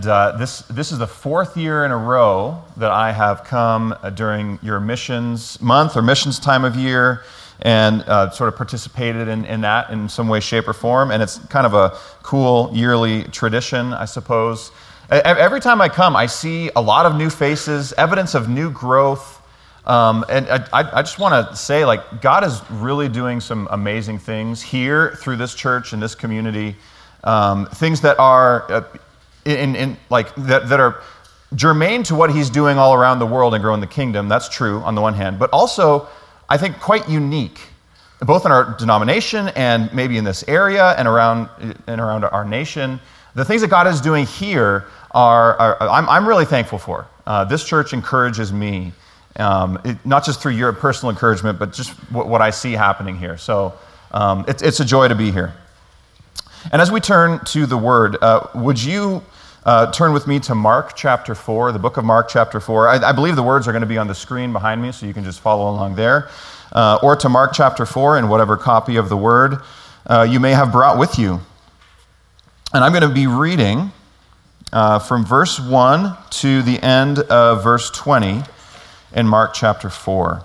This is the fourth year in a row that I have come during your missions month or missions time of year and sort of participated in that in some way, shape, or form. And it's kind of a cool yearly tradition, I suppose. Every time I come, I see a lot of new faces, evidence of new growth. And I just want to say, God is really doing some amazing things here through this church and this community. Things that are that are germane to what he's doing all around the world and growing the kingdom. That's true on the one hand, but also I think quite unique, both in our denomination and maybe in this area and around our nation. The things that God is doing here I'm really thankful for. This church encourages me, not just through your personal encouragement, but just what I see happening here. So it's a joy to be here. And as we turn to the Word, would you turn with me to Mark chapter 4, the book of Mark chapter 4. I believe the words are going to be on the screen behind me, so you can just follow along there. Or to Mark chapter 4 in whatever copy of the Word you may have brought with you. And I'm going to be reading from verse 1 to the end of verse 20 in Mark chapter 4.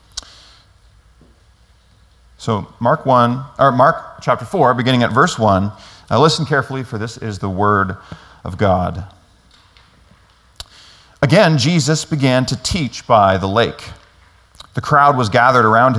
So Mark chapter 4, beginning at verse 1. Listen carefully, for this is the word of God. Again, Jesus began to teach by the lake. The crowd that gathered around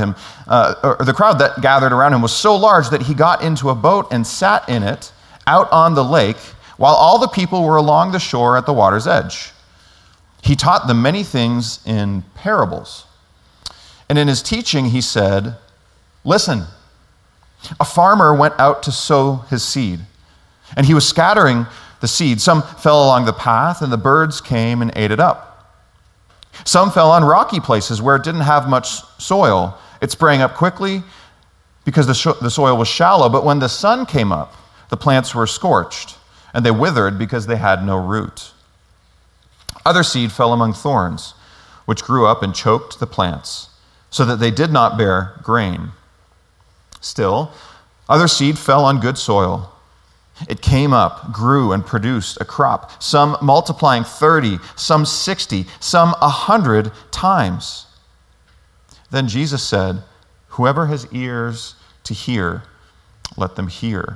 him was so large that he got into a boat and sat in it out on the lake, while all the people were along the shore at the water's edge. He taught them many things in parables. And in his teaching, he said, "Listen, a farmer went out to sow his seed, and he was scattering the seed. Some fell along the path, and the birds came and ate it up. Some fell on rocky places where it didn't have much soil. It sprang up quickly because the soil was shallow, but when the sun came up, the plants were scorched, and they withered because they had no root. Other seed fell among thorns, which grew up and choked the plants, so that they did not bear grain. Still, other seed fell on good soil. It came up, grew, and produced a crop, some multiplying 30, some 60, some 100 times." Then Jesus said, "Whoever has ears to hear, let them hear."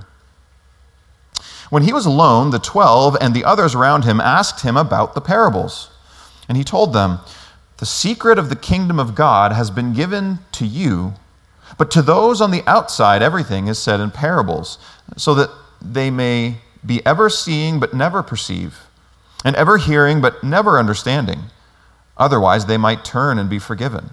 When he was alone, the 12 and the others around him asked him about the parables. And he told them, "The secret of the kingdom of God has been given to you, but to those on the outside, everything is said in parables, so that they may be ever seeing but never perceive, and ever hearing but never understanding. Otherwise, they might turn and be forgiven."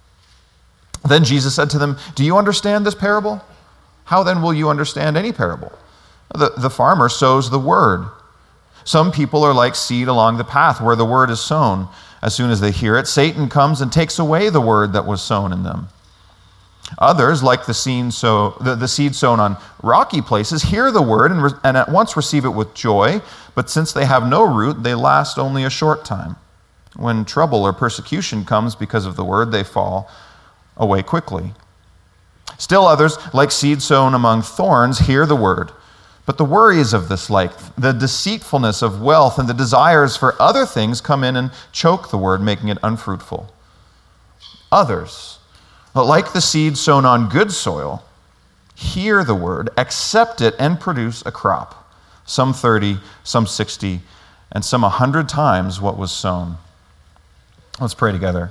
Then Jesus said to them, "Do you understand this parable? How then will you understand any parable? The farmer sows the word. Some people are like seed along the path where the word is sown. As soon as they hear it, Satan comes and takes away the word that was sown in them. Others, like the seed sown on rocky places, hear the word and at once receive it with joy, but since they have no root, they last only a short time. When trouble or persecution comes because of the word, they fall away quickly. Still others, like seed sown among thorns, hear the word, but the worries of this life, the deceitfulness of wealth, and the desires for other things come in and choke the word, making it unfruitful. Others, like the seed sown on good soil, hear the word, accept it, and produce a crop, some 30, some 60, and some 100 times what was sown." Let's pray together.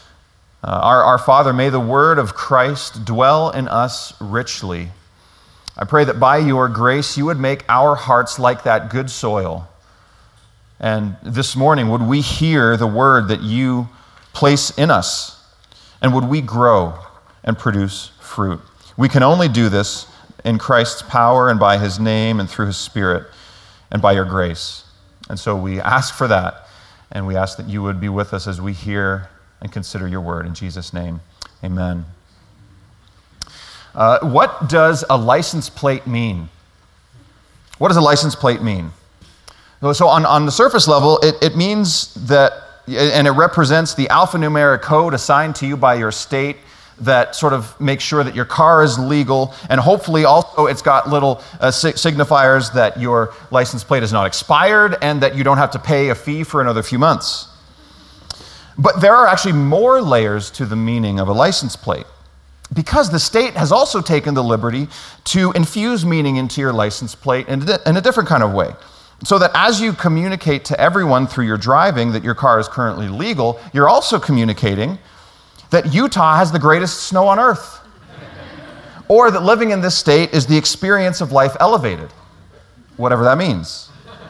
Our Father, may the word of Christ dwell in us richly. I pray that by your grace you would make our hearts like that good soil. And this morning, would we hear the word that you place in us? And would we grow and produce fruit? We can only do this in Christ's power and by his name and through his Spirit and by your grace. And so we ask for that, and we ask that you would be with us as we hear and consider your word. In Jesus' name, amen. What does a license plate mean? What does a license plate mean? So on the surface level, it means that, and it represents the alphanumeric code assigned to you by your state that sort of make sure that your car is legal, and hopefully also it's got little signifiers that your license plate is not expired and that you don't have to pay a fee for another few months. But there are actually more layers to the meaning of a license plate, because the state has also taken the liberty to infuse meaning into your license plate in a different kind of way. So that as you communicate to everyone through your driving that your car is currently legal, you're also communicating that Utah has the greatest snow on earth, or that living in this state is the experience of life elevated, whatever that means.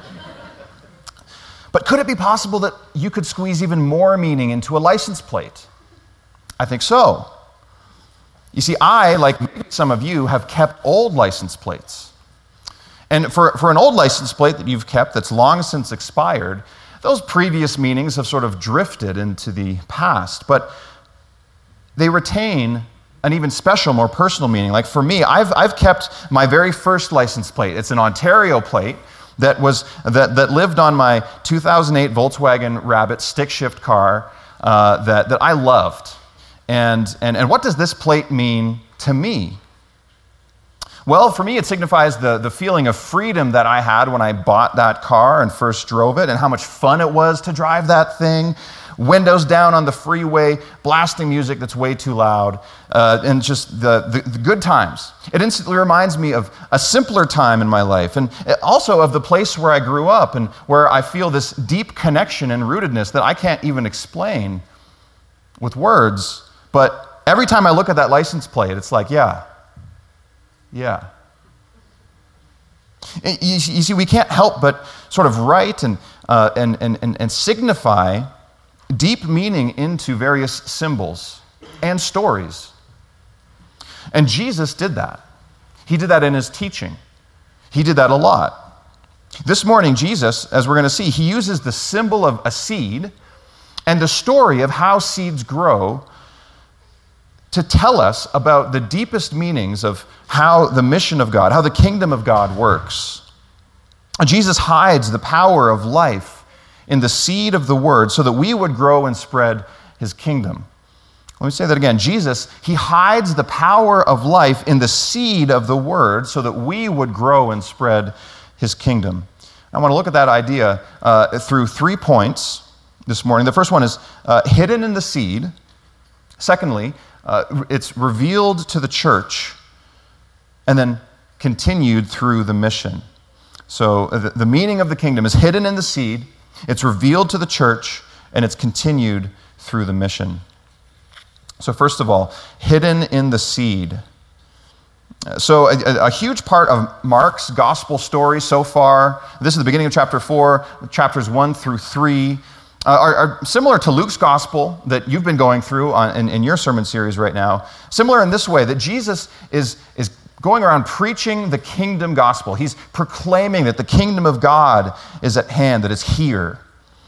But could it be possible that you could squeeze even more meaning into a license plate? I think so. You see, I, like some of you, have kept old license plates. And for an old license plate that you've kept that's long since expired, those previous meanings have sort of drifted into the past, but they retain an even special, more personal meaning. Like for me, I've kept my very first license plate. It's an Ontario plate that lived on my 2008 Volkswagen Rabbit stick shift car that I loved. And what does this plate mean to me? Well, for me, it signifies the feeling of freedom that I had when I bought that car and first drove it, and how much fun it was to drive that thing, windows down on the freeway, blasting music that's way too loud, and just the good times. It instantly reminds me of a simpler time in my life, and also of the place where I grew up and where I feel this deep connection and rootedness that I can't even explain with words. But every time I look at that license plate, it's like, yeah. You see, we can't help but sort of write and signify deep meaning into various symbols and stories. And Jesus did that. He did that in his teaching. He did that a lot. This morning, Jesus, as we're going to see, he uses the symbol of a seed and the story of how seeds grow to tell us about the deepest meanings of how the mission of God, how the kingdom of God works. Jesus hides the power of life in the seed of the word so that we would grow and spread his kingdom. Let me say that again. Jesus, he hides the power of life in the seed of the word so that we would grow and spread his kingdom. I want to look at that idea through 3 points this morning. The first one is hidden in the seed. Secondly, it's revealed to the church, and then continued through the mission. So the meaning of the kingdom is hidden in the seed, it's revealed to the church, and it's continued through the mission. So first of all, hidden in the seed. So a huge part of Mark's gospel story so far, this is the beginning of chapter 4, chapters 1 through 3, are similar to Luke's gospel that you've been going through in your sermon series right now. Similar in this way, that Jesus is going around preaching the kingdom gospel. He's proclaiming that the kingdom of God is at hand, that it's here.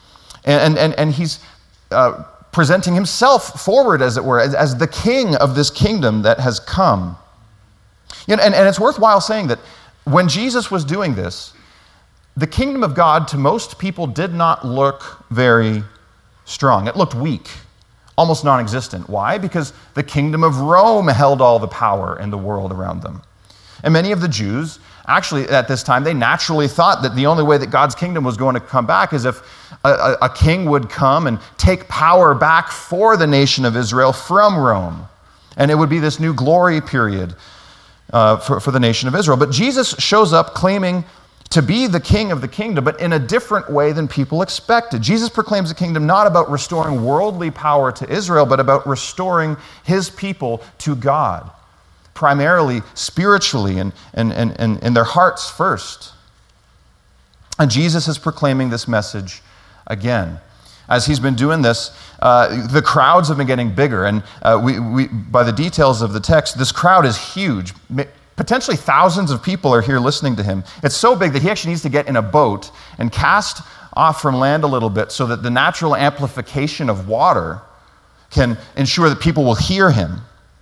And he's presenting himself forward, as it were, as the king of this kingdom that has come. And it's worthwhile saying that when Jesus was doing this, the kingdom of God to most people did not look very strong. It looked weak, almost non-existent. Why? Because the kingdom of Rome held all the power in the world around them. And many of the Jews, actually at this time, they naturally thought that the only way that God's kingdom was going to come back is if a king would come and take power back for the nation of Israel from Rome. And it would be this new glory period for the nation of Israel. But Jesus shows up claiming to be the king of the kingdom, but in a different way than people expected. Jesus proclaims the kingdom not about restoring worldly power to Israel, but about restoring his people to God, primarily spiritually and in their hearts first. And Jesus is proclaiming this message again. As he's been doing this, the crowds have been getting bigger, and we by the details of the text, this crowd is huge. Potentially thousands of people are here listening to him. It's so big that he actually needs to get in a boat and cast off from land a little bit so that the natural amplification of water can ensure that people will hear him.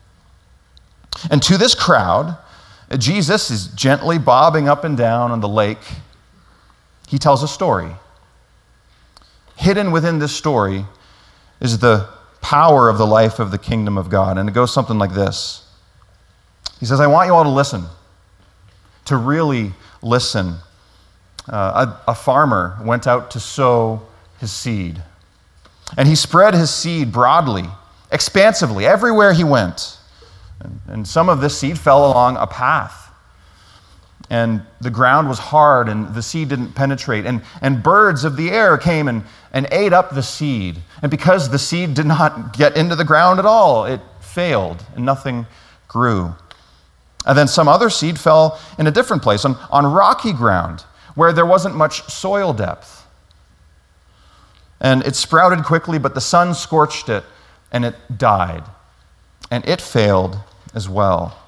And to this crowd, Jesus is gently bobbing up and down on the lake. He tells a story. Hidden within this story is the power of the life of the kingdom of God. And it goes something like this. He says, I want you all to listen, to really listen. A farmer went out to sow his seed. And he spread his seed broadly, expansively, everywhere he went. And some of this seed fell along a path. And the ground was hard, and the seed didn't penetrate. And birds of the air came and ate up the seed. And because the seed did not get into the ground at all, it failed, and nothing grew. And then some other seed fell in a different place, on rocky ground, where there wasn't much soil depth. And it sprouted quickly, but the sun scorched it, and it died. And it failed as well.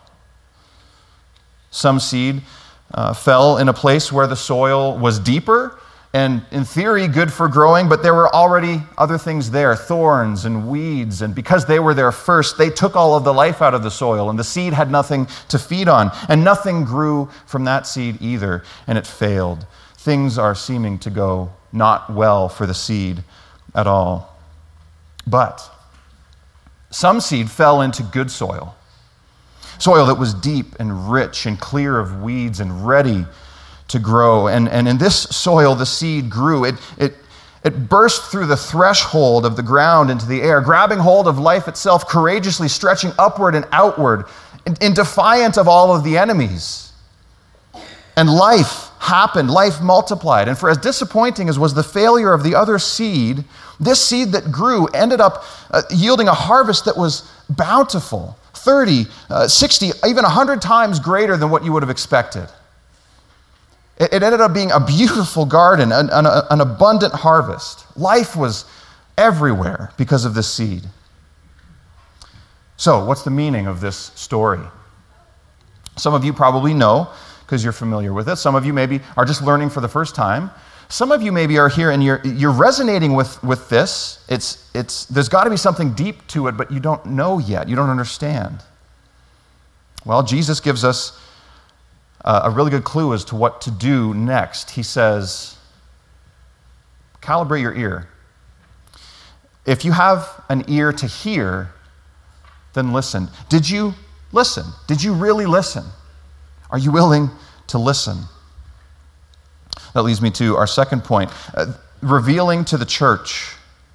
Some seed fell in a place where the soil was deeper and, in theory, good for growing, but there were already other things there, thorns and weeds, and because they were there first, they took all of the life out of the soil, and the seed had nothing to feed on, and nothing grew from that seed either, and it failed. Things are seeming to go not well for the seed at all. But some seed fell into good soil that was deep and rich and clear of weeds and ready to grow. And in this soil, the seed grew. It burst through the threshold of the ground into the air, grabbing hold of life itself, courageously stretching upward and outward in defiance of all of the enemies. And life happened, life multiplied. And for as disappointing as was the failure of the other seed, this seed that grew ended up yielding a harvest that was bountiful, 30, 60, even 100 times greater than what you would have expected. It ended up being a beautiful garden, an abundant harvest. Life was everywhere because of this seed. So, what's the meaning of this story? Some of you probably know, because you're familiar with it. Some of you maybe are just learning for the first time. Some of you maybe are here and you're resonating with this. There's got to be something deep to it, but you don't know yet. You don't understand. Well, Jesus gives us a really good clue as to what to do next. He says, calibrate your ear. If you have an ear to hear, then listen. Did you listen? Did you really listen? Are you willing to listen? That leads me to our second point, revealing to the church.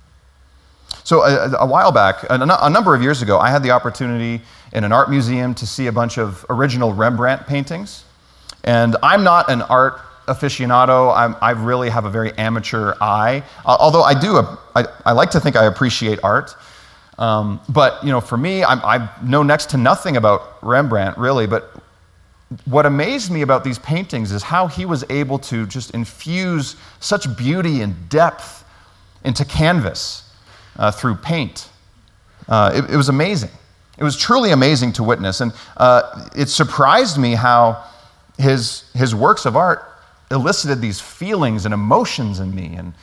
So a while back, a number of years ago, I had the opportunity in an art museum to see a bunch of original Rembrandt paintings. And I'm not an art aficionado. I really have a very amateur eye, although I like to think I appreciate art. But for me, I know next to nothing about Rembrandt, really, but what amazed me about these paintings is how he was able to just infuse such beauty and depth into canvas through paint. It was amazing. It was truly amazing to witness. And it surprised me how his works of art elicited these feelings and emotions in me. And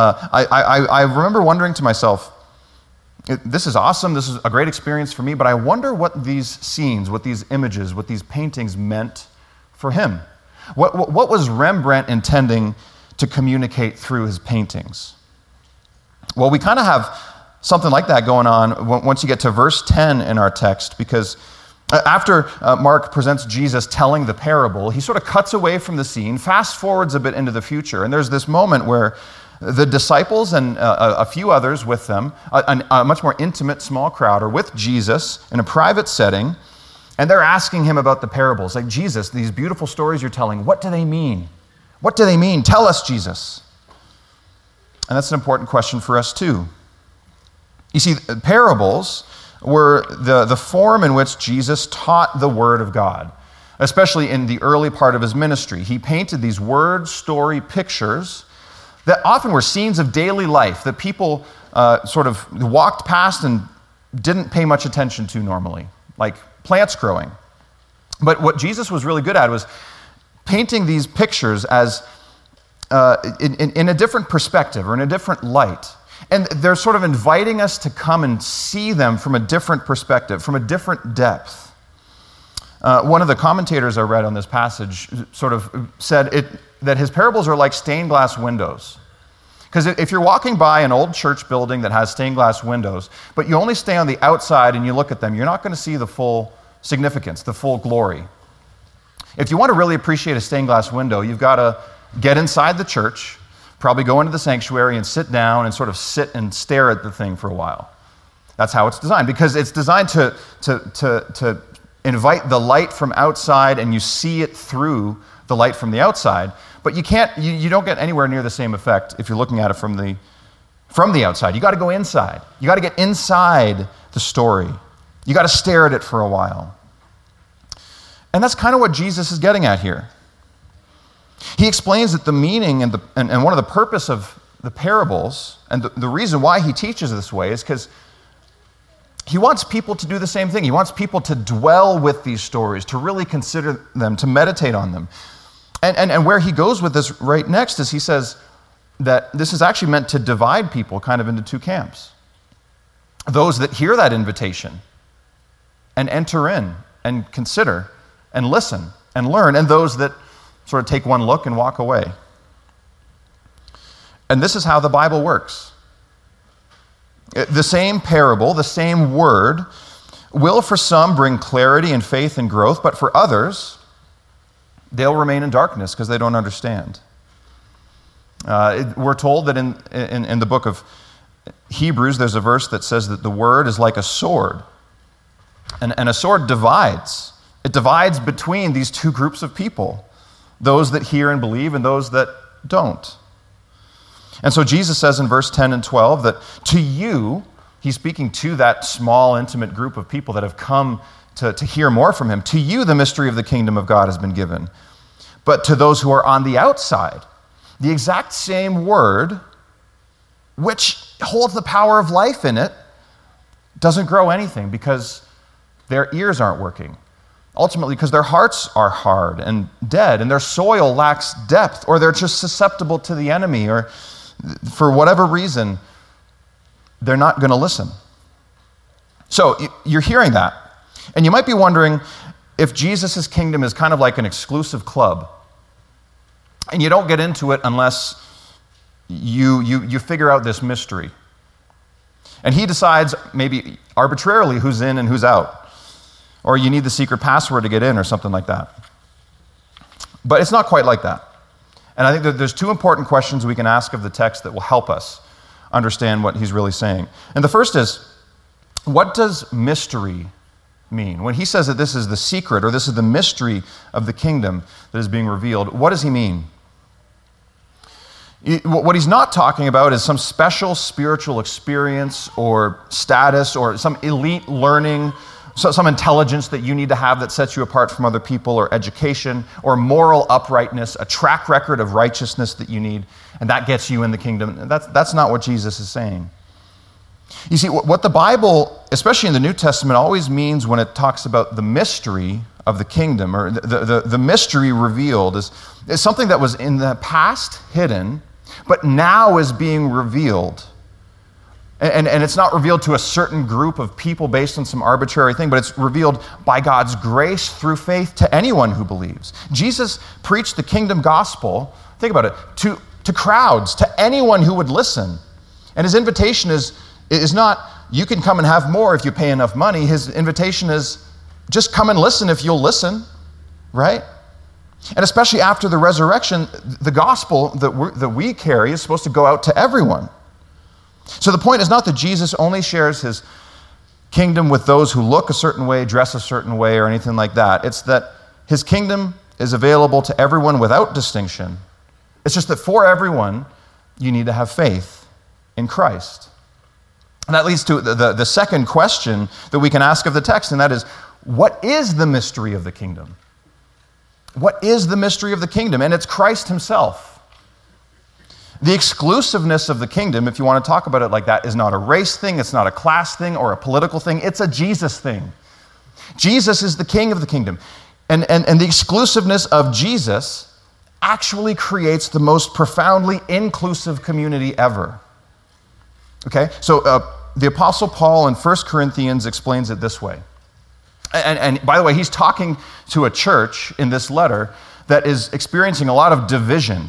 I remember wondering to myself, this is awesome, this is a great experience for me, but I wonder what these scenes, what these images, what these paintings meant for him. What was Rembrandt intending to communicate through his paintings? Well, we kind of have something like that going on once you get to verse 10 in our text, because after Mark presents Jesus telling the parable, he sort of cuts away from the scene, fast forwards a bit into the future, and there's this moment where the disciples and a few others with them, a much more intimate small crowd, are with Jesus in a private setting, and they're asking him about the parables. Like, Jesus, these beautiful stories you're telling, what do they mean? What do they mean? Tell us, Jesus. And that's an important question for us too. You see, parables were the form in which Jesus taught the Word of God, especially in the early part of his ministry. He painted these word story pictures that often were scenes of daily life that people sort of walked past and didn't pay much attention to normally, like plants growing. But what Jesus was really good at was painting these pictures as in a different perspective or in a different light. And they're sort of inviting us to come and see them from a different perspective, from a different depth. One of the commentators I read on this passage sort of said that his parables are like stained glass windows. Because if you're walking by an old church building that has stained glass windows, but you only stay on the outside and you look at them, you're not going to see the full significance, the full glory. If you want to really appreciate a stained glass window, you've got to get inside the church, probably go into the sanctuary and sit down and sort of sit and stare at the thing for a while. That's how it's designed, because it's designed to invite the light from outside, and you see it through the light from the outside. But you don't get anywhere near the same effect if you're looking at it from the outside. You got to go inside. You got to get inside the story. You got to stare at it for a while. And that's kind of what Jesus is getting at here. He explains that the meaning and one of the purpose of the parables, and the reason why he teaches this way, is because he wants people to do the same thing. He wants people to dwell with these stories, to really consider them, to meditate on them. And where he goes with this right next is he says that this is actually meant to divide people kind of into two camps. Those that hear that invitation and enter in and consider and listen and learn, and those that sort of take one look and walk away. And this is how the Bible works. The same parable, the same word, will for some bring clarity and faith and growth, but for others, they'll remain in darkness because they don't understand. We're told that in the book of Hebrews, there's a verse that says that the word is like a sword. And a sword divides. It divides between these two groups of people, those that hear and believe and those that don't. And so Jesus says in verse 10 and 12 that to you, he's speaking to that small, intimate group of people that have come to hear more from him. To you, the mystery of the kingdom of God has been given. But to those who are on the outside, the exact same word, which holds the power of life in it, doesn't grow anything because their ears aren't working. Ultimately, because their hearts are hard and dead, and their soil lacks depth, or they're just susceptible to the enemy, or for whatever reason, they're not going to listen. So you're hearing that, and you might be wondering if Jesus' kingdom is kind of like an exclusive club, and you don't get into it unless you figure out this mystery. And he decides maybe arbitrarily who's in and who's out. Or you need the secret password to get in or something like that. But it's not quite like that. And I think that there's two important questions we can ask of the text that will help us understand what he's really saying. And the first is, what does mystery mean? When he says that this is the secret or this is the mystery of the kingdom that is being revealed, what does he mean? What he's not talking about is some special spiritual experience or status or some elite learning, some intelligence that you need to have that sets you apart from other people, or education, or moral uprightness, a track record of righteousness that you need, and that gets you in the kingdom. That's not what Jesus is saying. You see, what the Bible, especially in the New Testament, always means when it talks about the mystery of the kingdom, or the mystery revealed, is something that was in the past hidden, but now is being revealed. And it's not revealed to a certain group of people based on some arbitrary thing, but it's revealed by God's grace through faith to anyone who believes. Jesus preached the kingdom gospel, think about it, to crowds, to anyone who would listen. And his invitation is not, you can come and have more if you pay enough money. His invitation is, just come and listen if you'll listen, right? And especially after the resurrection, the gospel that we carry is supposed to go out to everyone. So the point is not that Jesus only shares his kingdom with those who look a certain way, dress a certain way, or anything like that. It's that his kingdom is available to everyone without distinction. It's just that for everyone, you need to have faith in Christ. And that leads to the second question that we can ask of the text, and that is, what is the mystery of the kingdom? What is the mystery of the kingdom? And it's Christ himself. The exclusiveness of the kingdom, if you want to talk about it like that, is not a race thing, it's not a class thing or a political thing, it's a Jesus thing. Jesus is the king of the kingdom. And the exclusiveness of Jesus actually creates the most profoundly inclusive community ever. Okay? So the Apostle Paul in 1 Corinthians explains it this way. And by the way, he's talking to a church in this letter that is experiencing a lot of division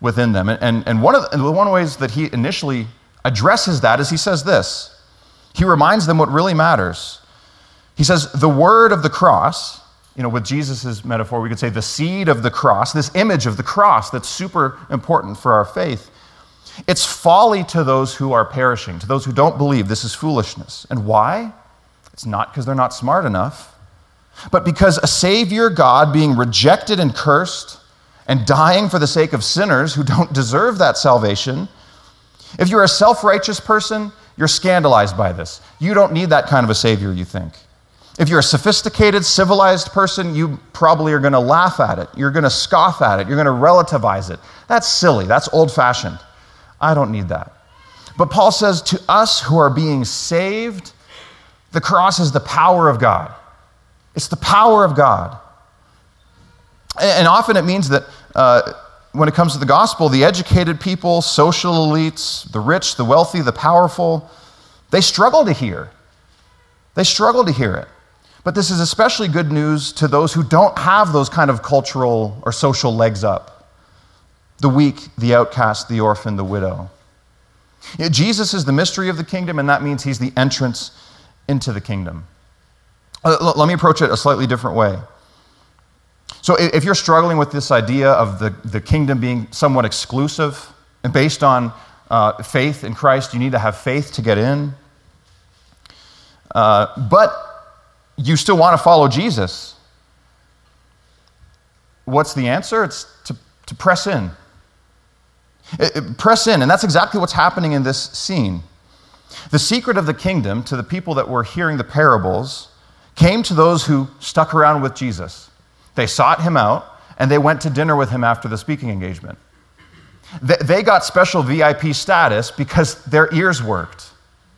within them. And one of the ways that he initially addresses that is he says this. He reminds them what really matters. He says, the word of the cross, with Jesus' metaphor, we could say the seed of the cross, this image of the cross that's super important for our faith. It's folly to those who are perishing, to those who don't believe. This is foolishness. And why? It's not because they're not smart enough, but because a Savior God being rejected and cursed and dying for the sake of sinners who don't deserve that salvation. If you're a self-righteous person, you're scandalized by this. You don't need that kind of a Savior, you think. If you're a sophisticated, civilized person, you probably are going to laugh at it. You're going to scoff at it. You're going to relativize it. That's silly. That's old-fashioned. I don't need that. But Paul says to us who are being saved, the cross is the power of God. It's the power of God. And often it means that when it comes to the gospel, the educated people, social elites, the rich, the wealthy, the powerful, they struggle to hear. They struggle to hear it. But this is especially good news to those who don't have those kind of cultural or social legs up. The weak, the outcast, the orphan, the widow. Jesus is the mystery of the kingdom, and that means he's the entrance into the kingdom. Let me approach it a slightly different way. So if you're struggling with this idea of the kingdom being somewhat exclusive and based on faith in Christ, you need to have faith to get in. But you still want to follow Jesus. What's the answer? It's to press in. Press in, and that's exactly what's happening in this scene. The secret of the kingdom to the people that were hearing the parables came to those who stuck around with Jesus. They sought him out, and they went to dinner with him after the speaking engagement. They got special VIP status because their ears worked.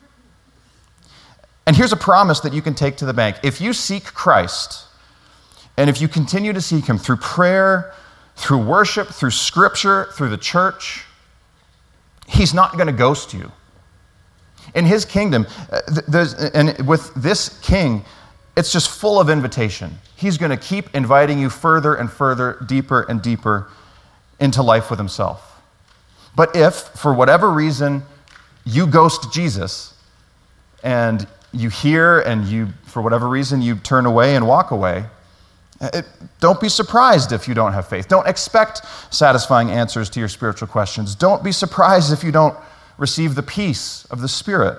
And here's a promise that you can take to the bank. If you seek Christ, and if you continue to seek him through prayer, through worship, through scripture, through the church, he's not going to ghost you. In his kingdom, and with this king, it's just full of invitation. He's going to keep inviting you further and further, deeper and deeper into life with himself. But if, for whatever reason, you ghost Jesus, and you hear and you, for whatever reason, you turn away and walk away, don't be surprised if you don't have faith. Don't expect satisfying answers to your spiritual questions. Don't be surprised if you don't receive the peace of the Spirit.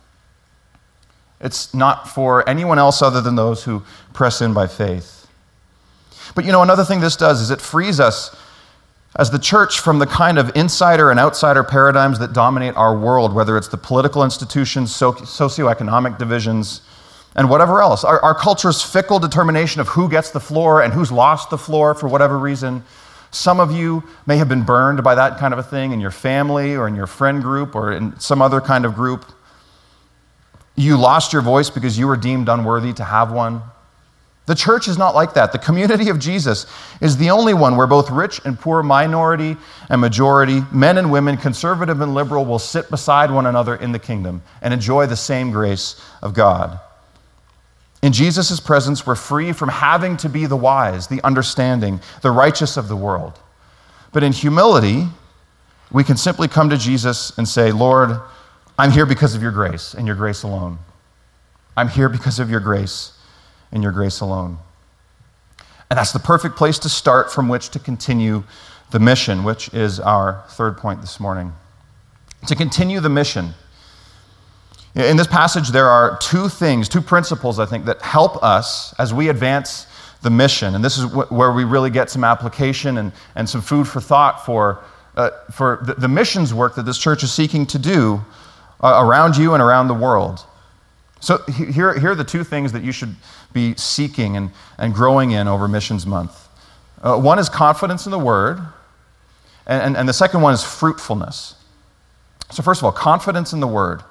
It's not for anyone else other than those who press in by faith. But another thing this does is it frees us as the church from the kind of insider and outsider paradigms that dominate our world, whether it's the political institutions, socioeconomic divisions, and whatever else. Our culture's fickle determination of who gets the floor and who's lost the floor for whatever reason. Some of you may have been burned by that kind of a thing in your family or in your friend group or in some other kind of group. You lost your voice because you were deemed unworthy to have one. The church is not like that. The community of Jesus is the only one where both rich and poor, minority and majority, men and women, conservative and liberal, will sit beside one another in the kingdom and enjoy the same grace of God. In Jesus' presence, we're free from having to be the wise, the understanding, the righteous of the world. But in humility, we can simply come to Jesus and say, Lord, I'm here because of your grace and your grace alone. I'm here because of your grace and your grace alone. And that's the perfect place to start from which to continue the mission, which is our third point this morning. To continue the mission. In this passage, there are two principles, I think, that help us as we advance the mission. And this is where we really get some application and some food for thought for the missions work that this church is seeking to do around you and around the world. So here are the two things that you should be seeking and growing in over Missions Month. One is confidence in the Word, and the second one is fruitfulness. So first of all, confidence in the Word.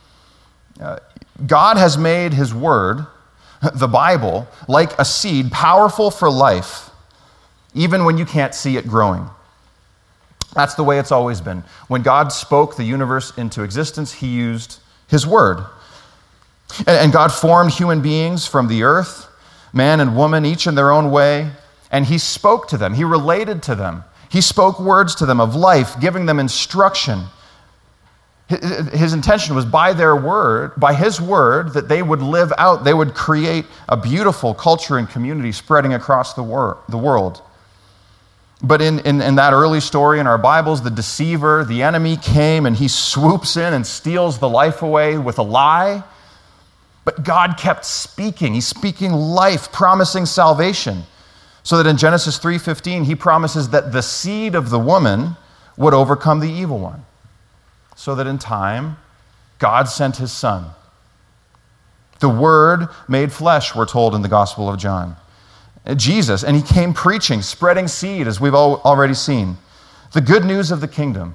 God has made his Word, the Bible, like a seed, powerful for life, even when you can't see it growing. That's the way it's always been. When God spoke the universe into existence, he used his Word. And God formed human beings from the earth, man and woman, each in their own way, and he spoke to them. He related to them He spoke words to them of life, giving them instruction. His intention was by his word, that they would live out, they would create a beautiful culture and community spreading across the world. But in that early story in our Bibles, the deceiver, the enemy came and he swoops in and steals the life away with a lie. But God kept speaking. He's speaking life, promising salvation. So that in Genesis 3:15, he promises that the seed of the woman would overcome the evil one. So that in time, God sent his son. The Word made flesh, we're told in the Gospel of John. Jesus, and he came preaching, spreading seed, as we've already seen. The good news of the kingdom.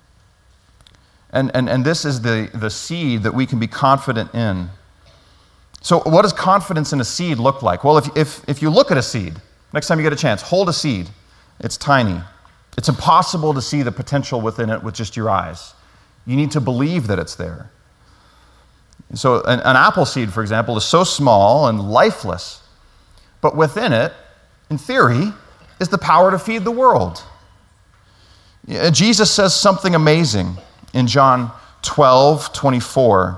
And this is the seed that we can be confident in. So what does confidence in a seed look like? Well, if you look at a seed, next time you get a chance, hold a seed. It's tiny. It's impossible to see the potential within it with just your eyes. You need to believe that it's there. So an apple seed, for example, is so small and lifeless, but within it, in theory, is the power to feed the world. Jesus says something amazing in John 12:24.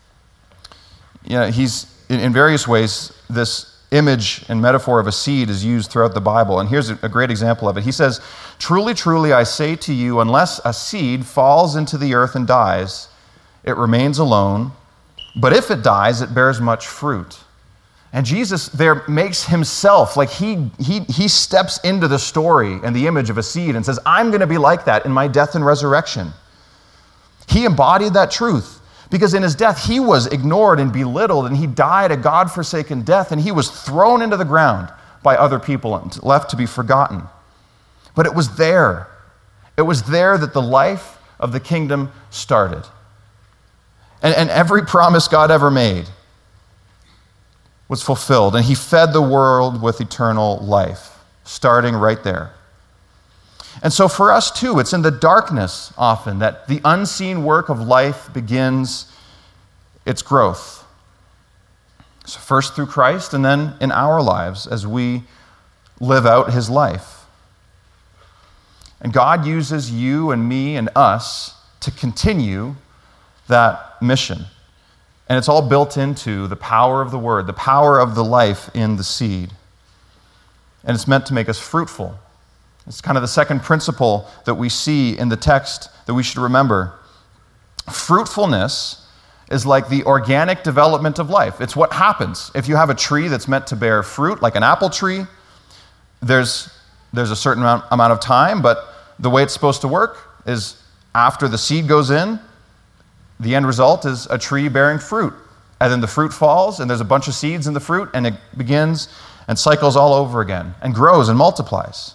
He's in various ways, this image and metaphor of a seed is used throughout the Bible. And here's a great example of it. He says, "Truly, truly, I say to you, unless a seed falls into the earth and dies, it remains alone. But if it dies, it bears much fruit." And Jesus there makes himself, like he steps into the story and the image of a seed and says, I'm going to be like that in my death and resurrection. He embodied that truth because in his death, he was ignored and belittled, and he died a God-forsaken death, and he was thrown into the ground by other people and left to be forgotten. But it was there. It was there that the life of the kingdom started. And every promise God ever made was fulfilled, and he fed the world with eternal life, starting right there. And so for us too, it's in the darkness often that the unseen work of life begins its growth. So first through Christ, and then in our lives as we live out his life. And God uses you and me and us to continue that mission. And it's all built into the power of the word, the power of the life in the seed. And it's meant to make us fruitful. It's kind of the second principle that we see in the text that we should remember. Fruitfulness is like the organic development of life. It's what happens. If you have a tree that's meant to bear fruit, like an apple tree, there's a certain amount of time, but the way it's supposed to work is after the seed goes in, the end result is a tree bearing fruit. And then the fruit falls, and there's a bunch of seeds in the fruit, and it begins and cycles all over again, and grows and multiplies.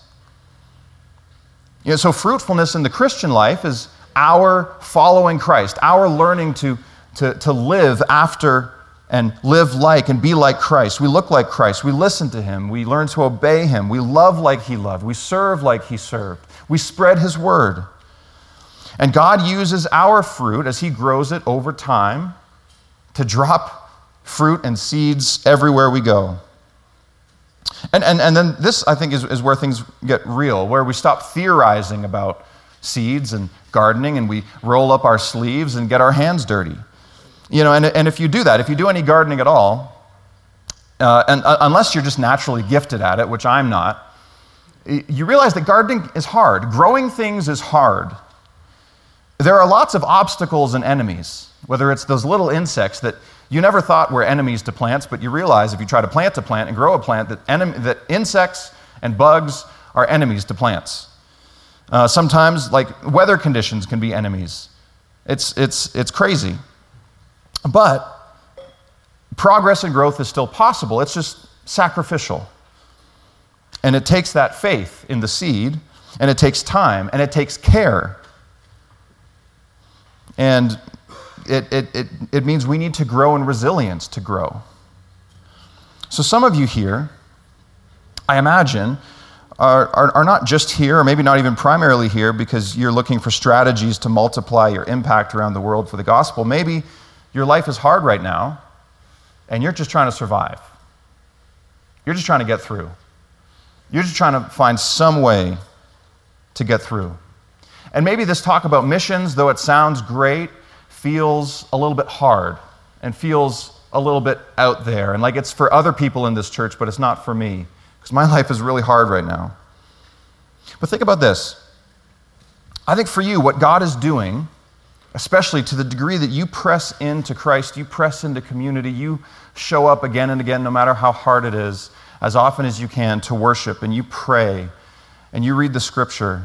So fruitfulness in the Christian life is our following Christ, our learning to live after and live like and be like Christ. We look like Christ. We listen to him. We learn to obey him. We love like he loved. We serve like he served. We spread his word. And God uses our fruit as he grows it over time to drop fruit and seeds everywhere we go. And then this, I think, is where things get real, where we stop theorizing about seeds and gardening, and we roll up our sleeves and get our hands dirty. And if you do that, if you do any gardening at all, and unless you're just naturally gifted at it, which I'm not, you realize that gardening is hard. Growing things is hard. There are lots of obstacles and enemies, whether it's those little insects that you never thought were enemies to plants, but you realize if you try to plant a plant and grow a plant, that insects and bugs are enemies to plants. Sometimes, like, weather conditions can be enemies. It's crazy. But progress and growth is still possible. It's just sacrificial. And it takes that faith in the seed, and it takes time, and it takes care. And it means we need to grow in resilience to grow. So some of you here, I imagine, are not just here, or maybe not even primarily here, because you're looking for strategies to multiply your impact around the world for the gospel. Maybe your life is hard right now, and you're just trying to survive. You're just trying to get through. You're just trying to find some way to get through. And maybe this talk about missions, though it sounds great, feels a little bit hard and feels a little bit out there, and like it's for other people in this church, but it's not for me, because my life is really hard right now. But think about this. I think for you, what God is doing, especially to the degree that you press into Christ, you press into community, you show up again and again, no matter how hard it is, as often as you can to worship, and you pray, and you read the scripture,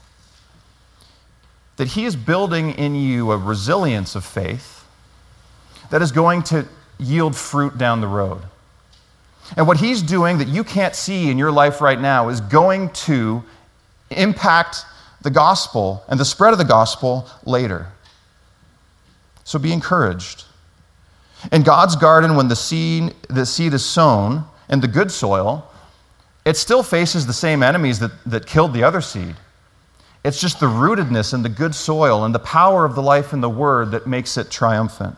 that He is building in you a resilience of faith that is going to yield fruit down the road. And what He's doing that you can't see in your life right now is going to impact the gospel and the spread of the gospel later. So be encouraged. In God's garden, when the seed is sown in the good soil, it still faces the same enemies that killed the other seed. It's just the rootedness in the good soil and the power of the life in the Word that makes it triumphant.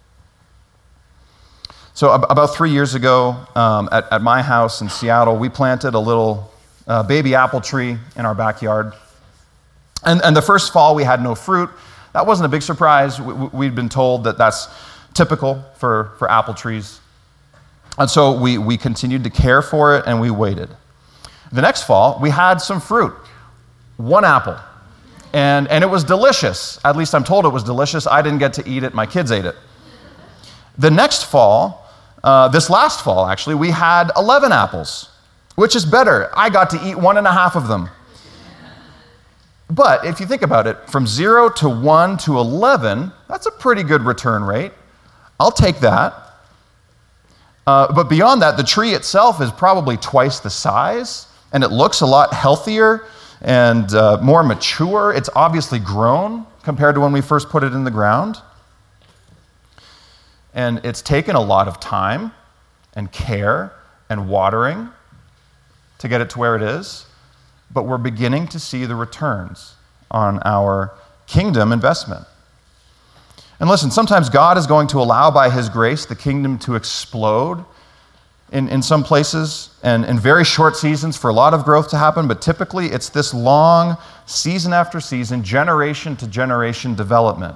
So about 3 years ago, at my house in Seattle, we planted a little baby apple tree in our backyard. And the first fall, we had no fruit. That wasn't a big surprise. We'd been told that that's typical for apple trees. And so we continued to care for it, and we waited. The next fall, we had some fruit. 1 apple. And it was delicious. At least I'm told it was delicious. I didn't get to eat it. My kids ate it. The next fall, this last fall actually, we had 11 apples, which is better. I got to eat 1.5 of them. But if you think about it, from 0 to 1 to 11, that's a pretty good return rate. I'll take that. But beyond that, the tree itself is probably twice the size, and it looks a lot healthier and more mature. It's obviously grown compared to when we first put it in the ground. And it's taken a lot of time and care and watering to get it to where it is. But we're beginning to see the returns on our kingdom investment. And listen, sometimes God is going to allow by His grace the kingdom to explode in some places and in very short seasons for a lot of growth to happen, but typically it's this long, season after season, generation to generation development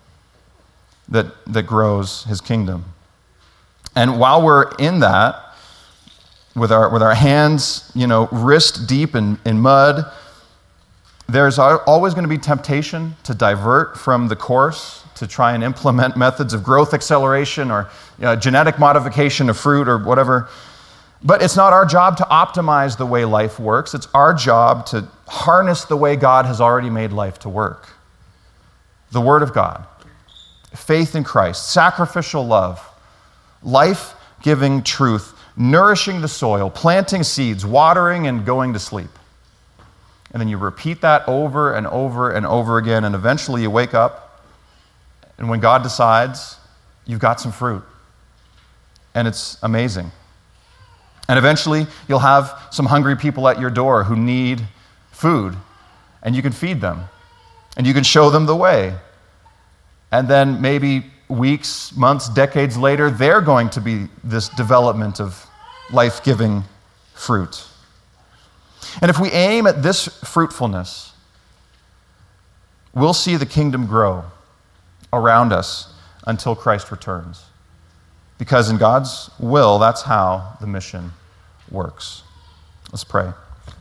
that grows His kingdom. And while we're in that, with our hands, wrist deep in mud, there's always going to be temptation to divert from the course, to try and implement methods of growth acceleration or genetic modification of fruit or whatever. But it's not our job to optimize the way life works. It's our job to harness the way God has already made life to work. The Word of God, faith in Christ, sacrificial love, life-giving truth, nourishing the soil, planting seeds, watering, and going to sleep. And then you repeat that over and over and over again, and eventually you wake up, and when God decides, you've got some fruit. And it's amazing. And eventually you'll have some hungry people at your door who need food, and you can feed them, and you can show them the way. And then maybe weeks, months, decades later, they're going to be this development of life-giving fruit. And if we aim at this fruitfulness, we'll see the kingdom grow around us until Christ returns. Because in God's will, that's how the mission works. Let's pray.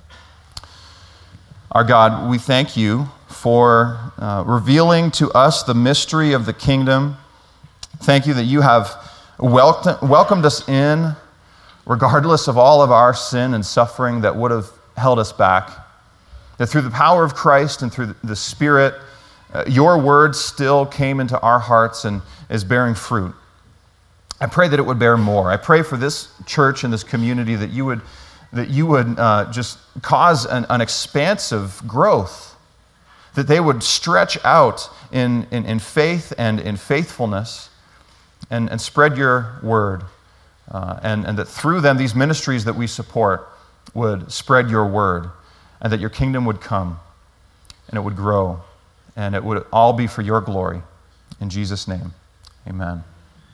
Our God, we thank you for revealing to us the mystery of the kingdom. Thank you that you have welcomed us in, regardless of all of our sin and suffering that would have held us back. That through the power of Christ and through the Spirit, your word still came into our hearts and is bearing fruit. I pray that it would bear more. I pray for this church and this community that you would just cause an expansive growth, that they would stretch out in faith and in faithfulness and spread your word, and that through them, these ministries that we support would spread your word, and that your kingdom would come and it would grow, and it would all be for your glory. In Jesus' name, amen.